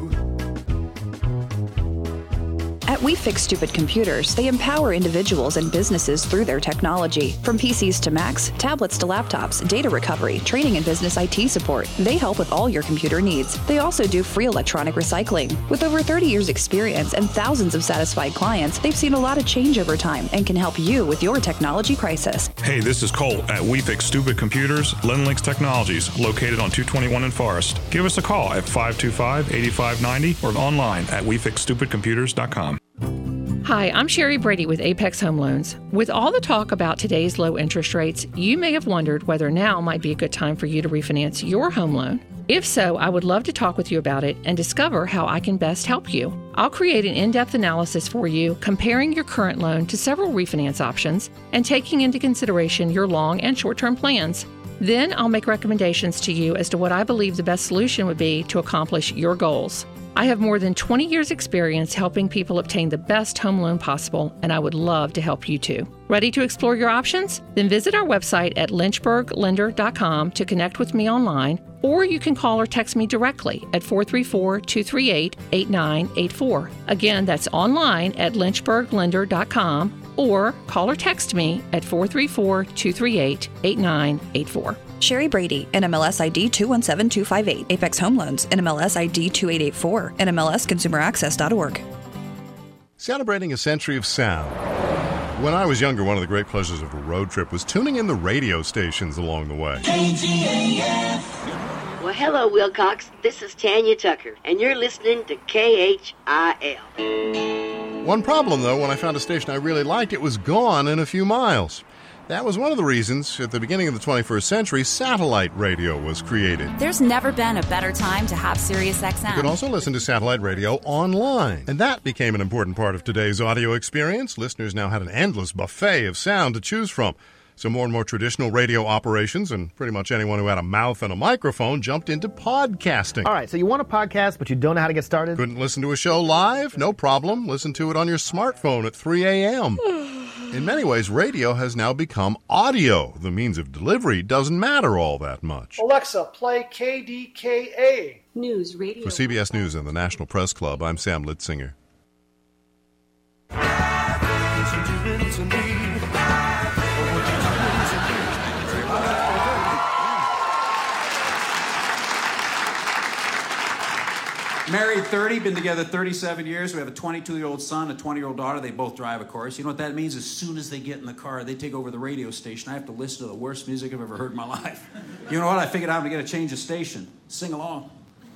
At We Fix Stupid Computers, they empower individuals and businesses through their technology. From P Cs to Macs, tablets to laptops, data recovery, training and business I T support, they help with all your computer needs. They also do free electronic recycling. With over thirty years experience and thousands of satisfied clients, they've seen a lot of change over time and can help you with your technology crisis. Hey, this is Cole at We Fix Stupid Computers, Linlinks Technologies, located on two twenty-one in Forest. Give us a call at five two five, eight five nine zero or online at we fix stupid computers dot com. Hi, I'm Sherry Brady with Apex Home Loans. With all the talk about today's low interest rates, you may have wondered whether now might be a good time for you to refinance your home loan. If so, I would love to talk with you about it and discover how I can best help you. I'll create an in-depth analysis for you, comparing your current loan to several refinance options and taking into consideration your long and short-term plans. Then I'll make recommendations to you as to what I believe the best solution would be to accomplish your goals. I have more than twenty years experience helping people obtain the best home loan possible, and I would love to help you too. Ready to explore your options? Then visit our website at lynchburg lender dot com to connect with me online, or you can call or text me directly at four three four, two three eight, eight nine eight four. Again, that's online at lynchburg lender dot com, or call or text me at four three four, two three eight, eight nine eight four. Sherry Brady, N M L S I D two one seven two five eight. Apex Home Loans, N M L S I D two eight eight four. N M L S consumer access dot org. Celebrating a century of sound. When I was younger, one of the great pleasures of a road trip was tuning in the radio stations along the way. K G A F. Well, hello, Wilcox. This is Tanya Tucker, and you're listening to K H I L. One problem, though, when I found a station I really liked, it was gone in a few miles. That was one of the reasons, at the beginning of the twenty-first century, satellite radio was created. There's never been a better time to have Sirius X M. You could also listen to satellite radio online. And that became an important part of today's audio experience. Listeners now had an endless buffet of sound to choose from. So more and more traditional radio operations, and pretty much anyone who had a mouth and a microphone, jumped into podcasting. All right, so you want a podcast, but you don't know how to get started? Couldn't listen to a show live? No problem. Listen to it on your smartphone at three a.m. In many ways, radio has now become audio. The means of delivery doesn't matter all that much. Alexa, play K D K A. News Radio. For C B S News and the National Press Club, I'm Sam Litzinger. Married thirty, been together thirty-seven years. We have a twenty-two-year-old son, a twenty-year-old daughter. They both drive, of course. You know what that means? As soon as they get in the car, they take over the radio station. I have to listen to the worst music I've ever heard in my life. You know what? I figured out to get a change of station. Sing along.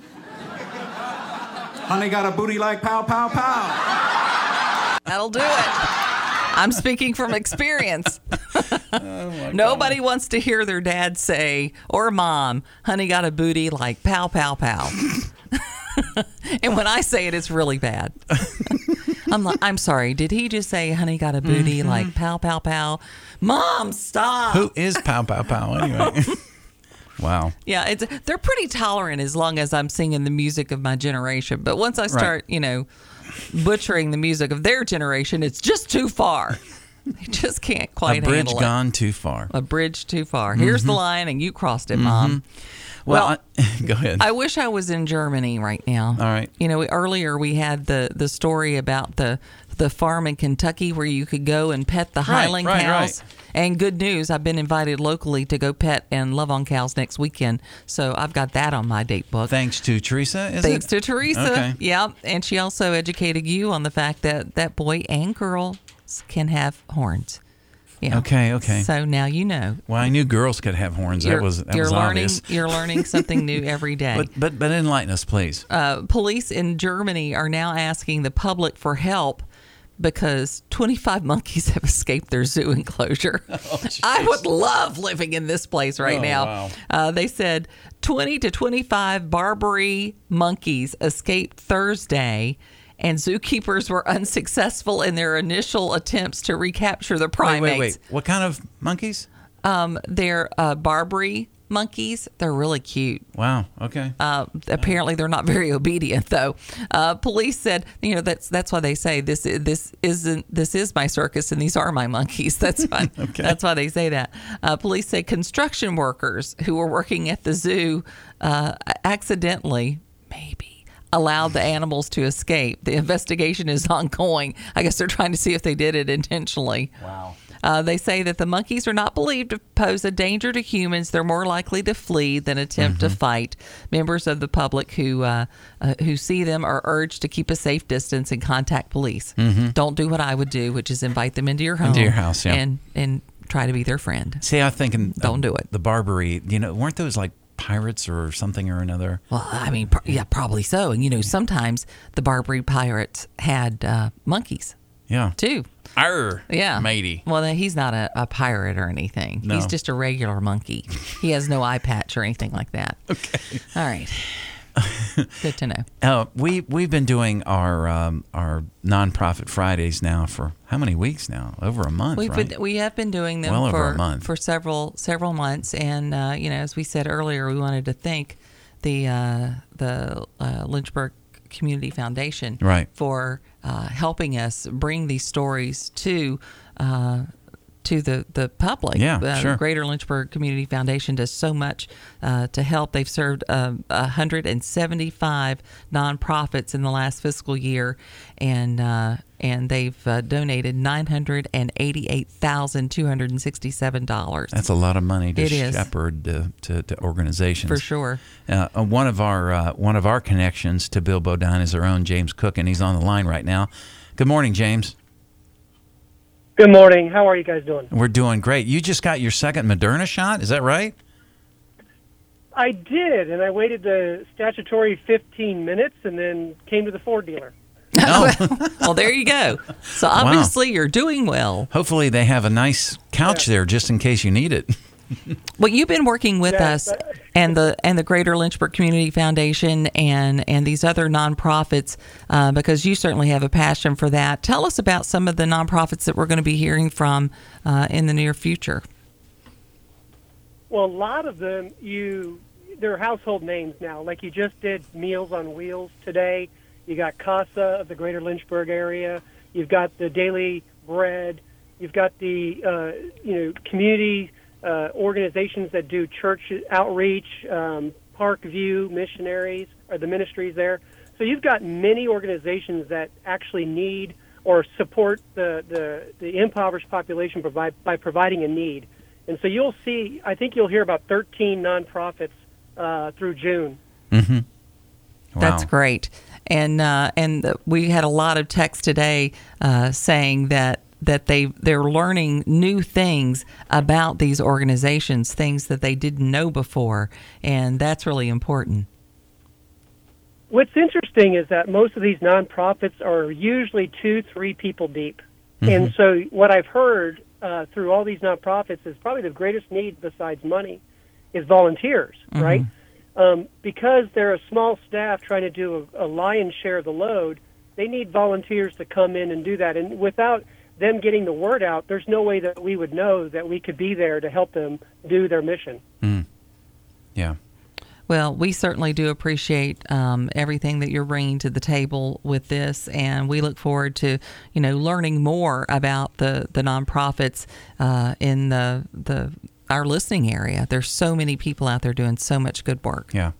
Honey got a booty like pow, pow, pow. That'll do it. I'm speaking from experience. Oh Nobody God. wants to hear their dad say, or mom, honey got a booty like pow, pow, pow. And when I say it, it's really bad. I'm like, I'm sorry. Did he just say, honey got a booty mm-hmm. like pow, pow, pow? Mom, stop. Who is pow, pow, pow anyway? Wow. Yeah, it's they're pretty tolerant as long as I'm singing the music of my generation. But once I start, right. you know, butchering the music of their generation, it's just too far. They just can't quite handle it. A bridge gone too far. A bridge too far. Mm-hmm. Here's the line, and you crossed it, mm-hmm. Mom. Well, well I, go ahead. I wish I was in Germany right now. All right. You know, we, earlier we had the, the story about the the farm in Kentucky where you could go and pet the right, highland right, cows. Right. And good news, I've been invited locally to go pet and love on cows next weekend. So I've got that on my date book. Thanks to Teresa, is Thanks it? to Teresa. Okay. Yeah. And she also educated you on the fact that, that boy and girl can have horns. Yeah. Okay, okay. So now you know. Well, I knew girls could have horns. You're, that was that you're was learning, obvious. You're learning something new every day. But but but enlighten us, please. Uh, police in Germany are now asking the public for help because twenty-five monkeys have escaped their zoo enclosure. Oh, I would love living in this place right oh, now. Wow. Uh, they said twenty to twenty-five Barbary monkeys escaped Thursday, and zookeepers were unsuccessful in their initial attempts to recapture the primates. Wait, wait, wait. What kind of monkeys? Um, they're uh, Barbary monkeys. They're really cute. Wow. Okay. Uh, apparently, they're not very obedient, though. Uh, police said, you know, that's that's why they say this this isn't this is my circus and these are my monkeys. That's why okay. that's why they say that. Uh, police say construction workers who were working at the zoo uh, accidentally, maybe, allowed the animals to escape. The investigation is ongoing. I guess they're trying to see if they did it intentionally. Wow. Uh, they say that the monkeys are not believed to pose a danger to humans. They're more likely to flee than attempt Mm-hmm. to fight. Members of the public who uh, uh, who see them are urged to keep a safe distance and contact police. Mm-hmm. Don't do what I would do, which is invite them into your home. Into your house, yeah. And, and try to be their friend. See, I'm thinking... Don't do it. The Barbary, you know, weren't those like pirates or something or another? Well, I mean, pr- yeah, probably so. And, you know, sometimes the Barbary pirates had uh, monkeys. Yeah. Too. Arr, yeah. matey. Well, he's not a, a pirate or anything. No. He's just a regular monkey. He has no eye patch or anything like that. Okay. All right. Good to know. Uh, we we've been doing our um, our nonprofit Fridays now for how many weeks now? Over a month, We've right? been, we have been doing them Well for over a month. for several several months, and uh, you know, as we said earlier, we wanted to thank the uh, the uh, Lynchburg Community Foundation Right. for uh, helping us bring these stories to uh, to the, the public. Yeah, uh, sure. Greater Lynchburg Community Foundation does so much uh, to help. They've served um, one hundred seventy-five nonprofits in the last fiscal year, and uh, and they've uh, donated nine hundred eighty-eight thousand two hundred sixty-seven dollars. That's a lot of money to It is. shepherd uh, to, to organizations. For sure. Uh, uh, one of our uh, one of our connections to Bill Bodine is our own James Cook, and he's on the line right now. Good morning, James. Good morning. How are you guys doing? We're doing great. You just got your second Moderna shot, is that right? I did, and I waited the statutory fifteen minutes and then came to the Ford dealer. Well, there you go. So obviously you're doing well. Hopefully they have a nice couch there just in case you need it. Well, you've been working with Yeah, us but- and the and the Greater Lynchburg Community Foundation and and these other nonprofits uh, because you certainly have a passion for that. Tell us about some of the nonprofits that we're going to be hearing from uh, in the near future. Well, a lot of them, you they're household names now. Like you just did Meals on Wheels today. You got CASA of the Greater Lynchburg area. You've got the Daily Bread. You've got the uh, you know community uh, organizations that do church outreach, um, Park View Missionaries, or the ministries there. So you've got many organizations that actually need or support the, the, the impoverished population provide, by providing a need. And so you'll see, I think you'll hear about thirteen nonprofits uh, through June. Mm-hmm. Wow. That's great. And uh, and the, we had a lot of text today uh, saying that that they they're learning new things about these organizations, things that they didn't know before, and that's really important. What's interesting is that most of these nonprofits are usually two, three people deep. Mm-hmm. And so what I've heard uh, through all these nonprofits is probably the greatest need besides money is volunteers, Mm-hmm. right? Um, because they're a small staff trying to do a, a lion's share of the load, they need volunteers to come in and do that. And without them getting the word out, there's no way that we would know that we could be there to help them do their mission. Mm. Yeah. Well, we certainly do appreciate um, everything that you're bringing to the table with this, and we look forward to, you know, learning more about the the nonprofits uh, in the the our listening area. There's so many people out there doing so much good work. Yeah.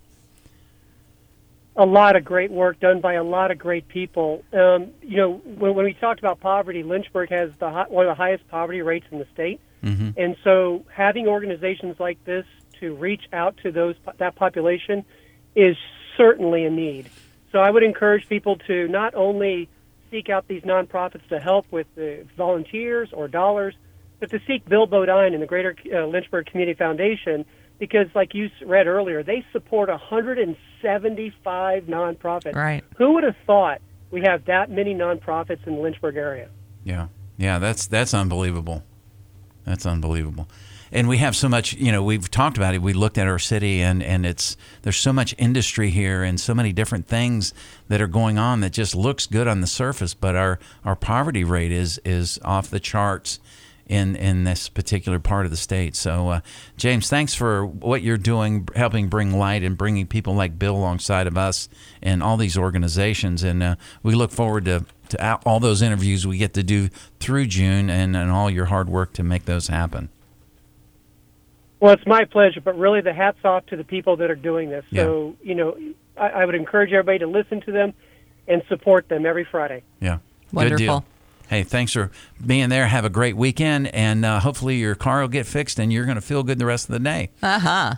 A lot of great work done by a lot of great people. Um, you know, when, when we talked about poverty, Lynchburg has the hi- one of the highest poverty rates in the state, Mm-hmm. and so having organizations like this to reach out to those that population is certainly a need. So I would encourage people to not only seek out these nonprofits to help with the volunteers or dollars, but to seek Bill Bodine and the Greater uh, Lynchburg Community Foundation, because like you read earlier, they support one hundred seventy-five nonprofits. Right. Who would have thought we have that many nonprofits in the Lynchburg area? Yeah. Yeah, that's that's unbelievable. That's unbelievable. And we have so much, you know, we've talked about it. We looked at our city, and, and it's there's so much industry here and so many different things that are going on that just looks good on the surface, but our, our poverty rate is is off the charts. in in this particular part of the state. So, uh, James, thanks for what you're doing, helping bring light and bringing people like Bill alongside of us and all these organizations. And uh, we look forward to, to all those interviews we get to do through June and, and all your hard work to make those happen. Well, it's my pleasure, but really the hat's off to the people that are doing this. Yeah. So, you know, I, I would encourage everybody to listen to them and support them every Friday. Yeah. Wonderful. Good deal. Hey, thanks for being there. Have a great weekend, and uh, hopefully your car will get fixed, and you're going to feel good the rest of the day. Uh-huh.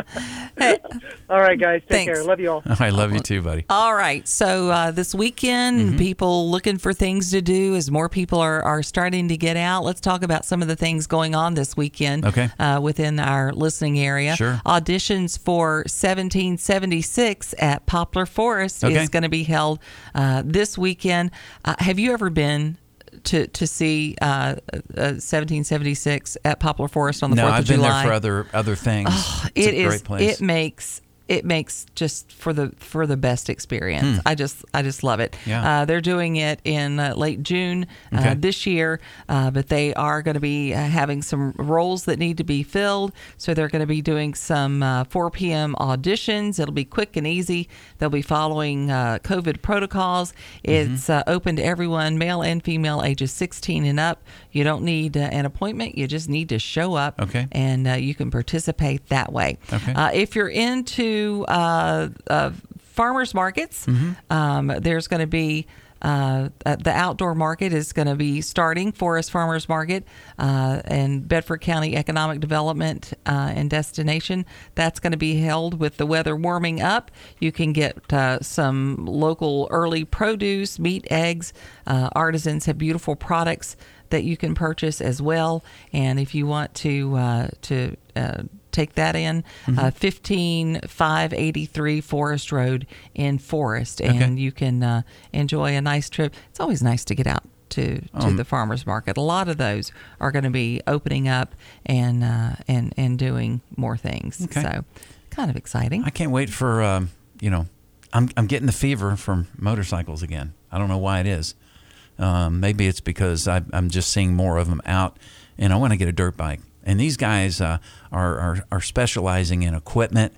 Hey, all right, guys. Take thanks. care. Love you all. I love you too, buddy. All right. So uh, this weekend, Mm-hmm. people looking for things to do as more people are, are starting to get out. Let's talk about some of the things going on this weekend Okay. uh, within our listening area. Sure. Auditions for seventeen seventy-six at Poplar Forest Okay. is going to be held uh, this weekend. Uh, have you ever been to to see uh, uh, seventeen seventy-six at Poplar Forest on the no, fourth of I've been July? there for other other things. Oh, it's it a is. great place. It makes it makes just for the for the best experience. Hmm. I just I just love it. Yeah. Uh, they're doing it in uh, late June uh, Okay. this year, uh, but they are going to be uh, having some roles that need to be filled. So they're going to be doing some uh, four p.m. auditions. It'll be quick and easy. They'll be following uh, COVID protocols. It's uh, open to everyone, male and female, ages sixteen and up. You don't need uh, an appointment. You just need to show up. Okay. And uh, you can participate that way. Okay. Uh, if you're into uh, uh, farmers markets, Mm-hmm. um, there's going to be uh, uh, the outdoor market is going to be starting. Forest Farmers Market uh, and Bedford County Economic Development uh, and Destination. That's going to be held with the weather warming up. You can get uh, some local early produce, meat, eggs. Uh, artisans have beautiful products that you can purchase as well. And if you want to uh, to uh, take that in, Mm-hmm. uh, fifteen five eighty-three Forest Road in Forest, and Okay. you can uh, enjoy a nice trip. It's always nice to get out to, to Um, the farmers market. A lot of those are going to be opening up and uh, and and doing more things. Okay. So, kind of exciting. I can't wait for um, you know, I'm I'm getting the fever from motorcycles again. I don't know why it is. Um, maybe it's because I, I'm just seeing more of them out, and I want to get a dirt bike. And these guys uh, are, are are specializing in equipment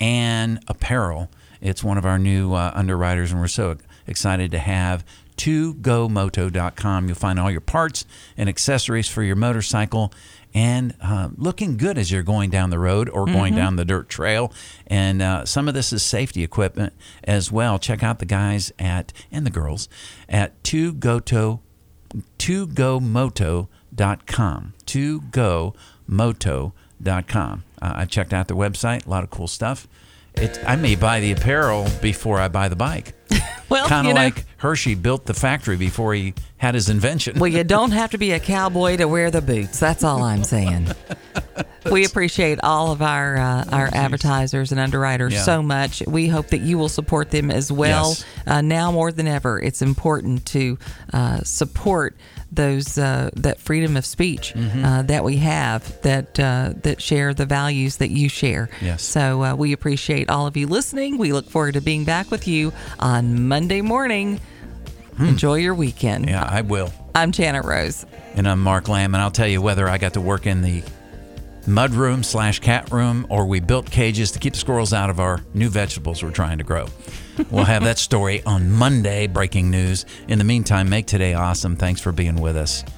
and apparel. It's one of our new uh, underwriters, and we're so excited to have two go moto dot com. You'll find all your parts and accessories for your motorcycle, and uh, looking good as you're going down the road or going Mhm. down the dirt trail. And uh, some of this is safety equipment as well. Check out the guys at and the girls at two go moto dot com. two go moto dot com. Uh, I checked out their website. A lot of cool stuff. It, I may buy the apparel before I buy the bike. Well, kind you of know- like Hershey built the factory before he had his invention. Well, you don't have to be a cowboy to wear the boots. That's all I'm saying. We appreciate all of our uh, our advertisers and underwriters Yeah. so much. We hope that you will support them as well. Yes. Uh, now more than ever, it's important to uh, support those uh, that freedom of speech Mhm. uh, that we have that uh, that share the values that you share. Yes. So uh, we appreciate all of you listening. We look forward to being back with you on Monday morning. Enjoy your weekend. Hmm. Yeah, I will. I'm Janet Rose. And I'm Mark Lamb, and I'll tell you whether I got to work in the mud room slash cat room or we built cages to keep the squirrels out of our new vegetables we're trying to grow. We'll have that story on Monday, breaking news. In the meantime, make today awesome. Thanks for being with us.